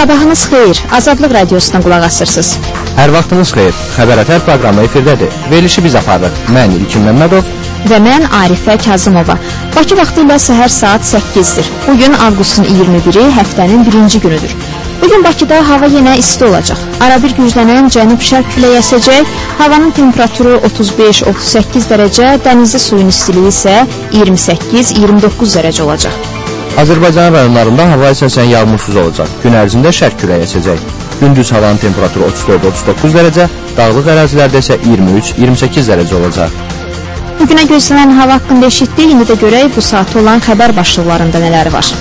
Sabahınız xeyir, Azadlıq Radiosundan qulaq asırsınız. Hər vaxtınız xeyir, Xəbər Ətər proqramı efirdədir. Verilişi biz aparırıq. Mən İlkin Məmmədov və mən Arifə Kazımova. Bakı vaxtı ilə səhər saat 8-dir. Bugün avqustun 21-i, həftənin birinci günüdür. Bugün Bakıda hava yenə isti olacaq. Arabir güclənən cənub-şərq küləyi əsəcək, havanın temperaturu 35-38 dərəcə, dənizli suyun istiliyi isə 28-29 dərəcə olacaq. Azərbaycan rayonlarında hava əsasən yağmursuz olacaq. Gün ərzində şərq küləyi əsəcək. Gündüz havanın temperaturu 34-39 dərəcə, dağlıq ərazilərdə isə 23-28 dərəcə olacaq. Bugünə gözlənən hava haqqında eşitdik, indi də görək bu saat olan xəbər başlıqlarında nələr var.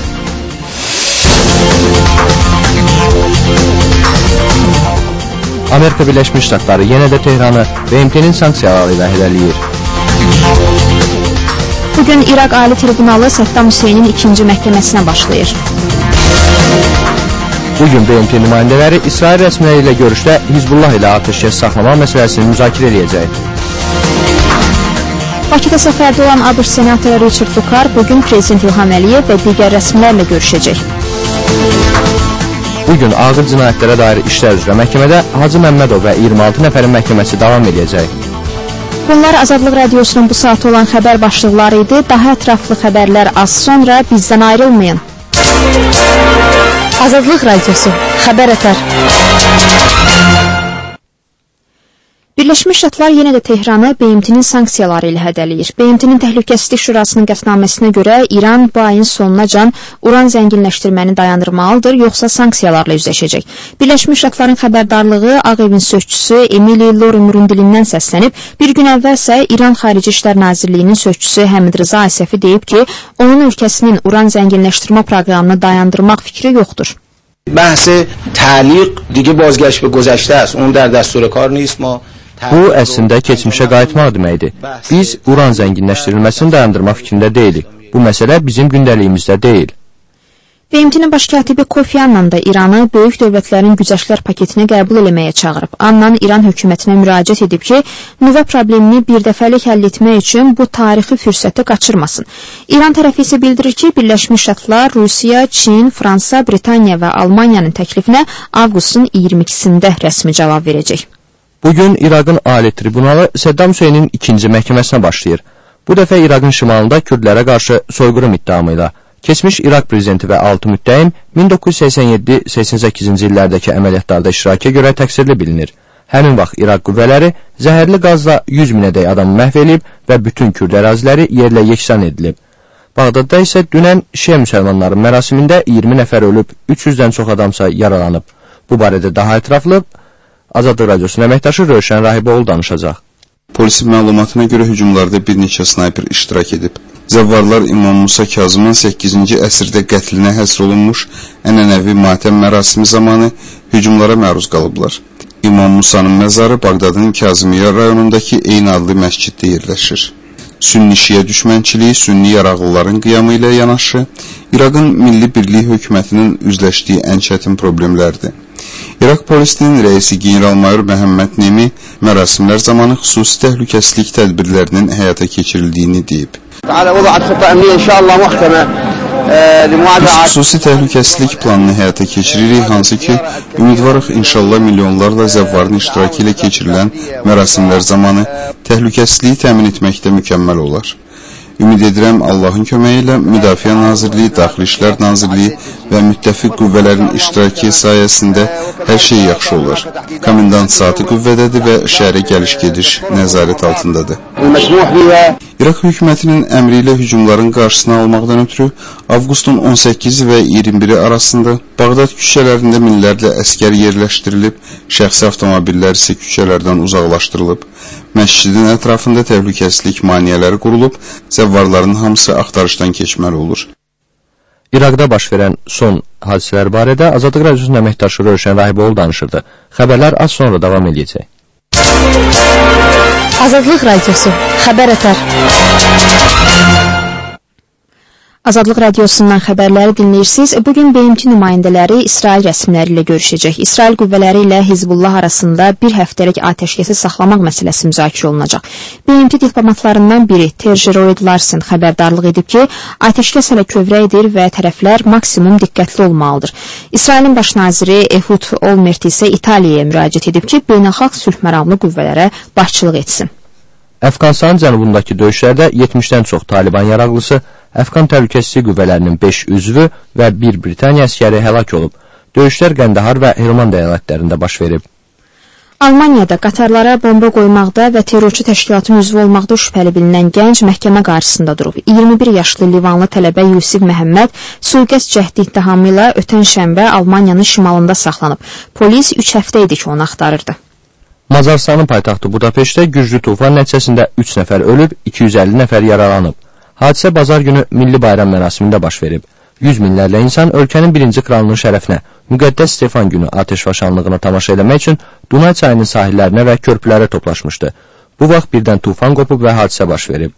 Amerika Birləşmiş Ştatları yenə də Tehranı BMT-nin sanksiyaları ilə hədələyir. Bugün İraq Ali Tribunalı Səddam Hüseynin ikinci məhkəməsinə başlayır. Bugün BMT nümayəndələri İsrail rəsmiləri ilə görüşdə Hizbullah ilə atəşkəs saxlama məsələsini müzakirə edəcək. Bakıda səfərdə olan ABŞ senatoru Richard Bukar bugün Prezident İlham Əliyev və digər rəsmilərlə görüşəcək. Bugün ağır cinayətlərə dair işlər üzrə məhkəmədə Hacı Məmmədov və 26 nəfərin məhkəməsi davam edəcək. Bunlar Azadlıq Radiosunun bu saat olan xəbər başlıqları idi. Daha ətraflı xəbərlər az sonra, bizdən ayrılmayın. Azadlıq Radiosu, Xəbər Ətər. Birləşmiş Ştatlar yenə də Tehranı BMT-nin sanksiyaları ilə hədələyir. BMT-nin Təhlükəsizlik Şurasının qətnaməsinə görə İran bu ayın sonunacan uran zənginləşdirməni dayandırmalıdır, yoxsa sanksiyalarla üzləşəcək. Birləşmiş Ştatların xəbərdarlığı Ağ Evin sözçüsü Emily Lorimer'ın dilindən səslənib, bir gün əvvəlsə İran Xarici İşlər Nazirliyinin sözçüsü Həmid Rıza Əsəfi deyib ki, onun ölkəsinin uran zənginləşdirmə proqramını dayandırmaq fikri yoxdur. بحث تعلیق دیگه بازگشت به گذشته است. اون در دستور کار نیست. ما Bu əslində keçmişə qayıtmaq deməkdir. Biz uran zənginləşdirilməsini dayandırmaq fikrində deyilik. Bu məsələ bizim gündəliyimizdə deyil. BMT-nin baş katibi Kofi Annan da İranı böyük dövlətlərin güzəştlər paketini qəbul eləməyə çağırıb. Annan İran hökumətinə müraciət edib ki, nüvə problemini birdəfəlik həll etmək üçün bu tarixi fürsəti qaçırmasın. İran tərəfi isə bildirir ki, Birləşmiş Ştatlar, Rusiya, Çin, Fransa, Britaniya və Almaniyanın təklifinə avqustun 22-sində rəsmi cavab verəcək. Bugün İraqın Ali Tribunalı Səddam Hüseynin ikinci məhkəməsinə başlayır. Bu dəfə İraqın şimalında kürdlərə qarşı soyqırım iddiamıyla. Keçmiş İraq prezidenti və 6 müttəhim 1987-88-ci illərdəki əməliyyatlarda iştirakə görə təqsirli bilinir. Həmin vaxt İraq qüvvələri zəhərli qazla 100 minədək adamı məhv edib və bütün kürd əraziləri yerlə yeksan edilib. Bağdadda isə dünən Şiə müsəlmanların mərasimində 20 nəfər ölüb, 300-dən çox adamsa yaralanıb. Bu barədə daha ətraflı Azadlıq Radiosunun əməkdaşı Rövşən Rahiboğlu danışacaq. Polisin məlumatına görə hücumlarda bir neçə snayper iştirak edib. Zəvvarlar İmam Musa Kazımın 8-ci əsrdə qətlinə həsr olunmuş ənənəvi matəm mərasimi zamanı hücumlara məruz qalıblar. İmam Musa'nın məzarı Bağdadın Kazımiyyə rayonundakı eyni adlı məsciddə yerləşir. Sünni-Şiə düşmənçiliyi, sünni yaraqlıların qiyamı ilə yanaşı, İraqın Milli Birlik hökumətinin üzləşdiyi ən çətin problemlərdir. İraq polisinin rəisi general-mayor Məhəmməd Nemi mərasimlər zamanı xüsusi təhlükəsizlik tədbirlərinin həyata keçirildiyini deyib. Biz xüsusi təhlükəsizlik planını həyata keçiririk, hansı ki, ümidvarıq inşallah milyonlarla zəvvarın iştirakı ilə keçirilən mərasimlər zamanı təhlükəsizliyi təmin etməkdə mükəmməl olar. Ümid edirəm Allahın köməyi ilə Müdafiə Nazirliyi, Daxili İşlər Nazirliyi və müttəfiq qüvvələrin iştirakı sayəsində hər şey yaxşı olur. Komendant saatı qüvvədədir və şəhərə gəliş-gediş nəzarət altındadır. İraq hökumətinin əmri ilə hücumların qarşısını almaqdan ötürü avqustun 18 və 21-i arasında Bağdad küçələrində minlərlə əskər yerləşdirilib, şəxsi avtomobillər isə küçələrdən uzaqlaşdırılıb. Məscidin ətrafında təhlükəsizlik maneələri qurulub, zəvvarların hamısı axtarışdan keçməli olur. İraqda baş verən son hadisələr barədə Azadlıq Radiosunun əməkdaşı Rövşən Rahiboğlu danışırdı. Xəbərlər az sonra davam edəcək. Azadlıq Radiosu, Xəbər Ətər. Azadlıq Radiosundan xəbərləri dinləyirsiniz. Bugün BMT nümayəndələri İsrail rəsmiləri ilə görüşəcək. İsrail qüvvələri ilə Hizbullah arasında bir həftəlik atəşkəsi saxlamaq məsələsi müzakirə olunacaq. BMT diplomatlarından biri Terjeroid Larsen xəbərdarlıq edib ki, atəşkəs hələ kövrəkdir və tərəflər maksimum diqqətli olmalıdır. İsrailin baş naziri Ehud Olmert isə İtaliyaya müraciət edib ki, beynəlxalq sülh məramlı qüvvələrə başçılıq etsin. Əfqanistanın cənubundakı döyüşlərdə 70-dən çox Taliban yaraqlısı, Əfqan təhlükəsizlik qüvvələrinin 5 üzvü və 1 Britaniya əskəri həlak olub. Döyüşlər Qəndahar və Helmand əyalətlərində baş verib. Almaniyada qatarlara bomba qoymaqda və terrorçu təşkilatın üzvü olmaqda şübhəli bilinən gənc məhkəmə qarşısında durub. 21 yaşlı Livanlı tələbə Yusif Məhəmməd sui-qəsd cəhdi ittihamı ilə ötən şənbə Almaniyanın şimalında saxlanıb. Polis 3 həftə idi ki, onu axtarırdı. Macarıstanın paytaxtı Budapeştdə güclü tufan nəticəsində 3 nəfər ölüb, 250 nəfər yaralanıb. Hadisə bazar günü milli bayram mərasimində baş verib. 100 minlərlə insan ölkənin birinci kralının şərəfinə, müqəddəs Stefan günü atəşfəşanlığına tamaşa eləmək üçün Dunay çayının sahillərinə və körpülərə toplaşmışdı. Bu vaxt birdən tufan qopub və hadisə baş verib.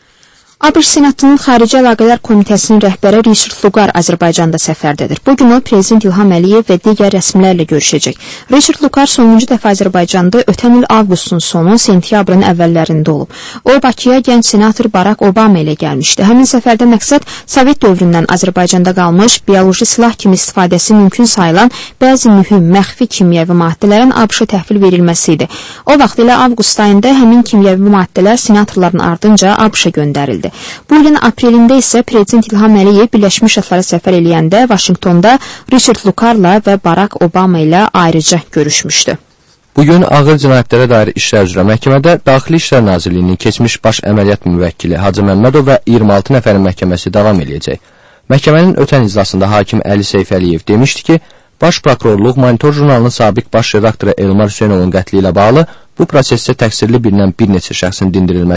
ABŞ Senatının Xarici Əlaqələr Komitəsinin rəhbəri Richard Lugar Azərbaycanda səfərdədir. Bugün o, Prezident İlham Əliyev və digər rəsmilərlə görüşəcək. Richard Lugar sonuncu dəfə Azərbaycanda ötən il avqustun sonu, sentyabrın əvvəllərində olub. O, Bakıya gənc senator Barack Obama ilə gəlmişdi. Həmin səfərdə məqsəd Sovet dövründən Azərbaycanda qalmış, bioloji silah kimi istifadəsi mümkün sayılan bəzi mühüm, məxfi kimyəvi maddələrin ABŞ-a təhvil verilməsi idi. O vaxt ilə avqust ayında həmin kimyəvi maddələr senatorların ardınca ABŞ-a göndərildi. Bu ilin aprelində isə Prezident İlham Əliyev Birləşmiş Ştatlara səfər eləyəndə Vaşinqtonda Richard Lugarla və Barack Obama ilə ayrıca görüşmüşdü. Bugün ağır cinayətlərə dair işlər üzrə məhkəmədə Daxili İşlər Nazirliyinin keçmiş baş əməliyyat müvəkkili Hacı Məmmədov və 26 nəfərin məhkəməsi davam eləyəcək. Məhkəmənin ötən iclasında hakim Əli Seyfəliyev demişdi ki, Baş Prokurorluq Monitor jurnalının sabiq baş redaktoru Elmar Hüseynovun qətli ilə bağlı bu prosesdə təqsirli bilinən bir neçə şəxsin dindirilməsi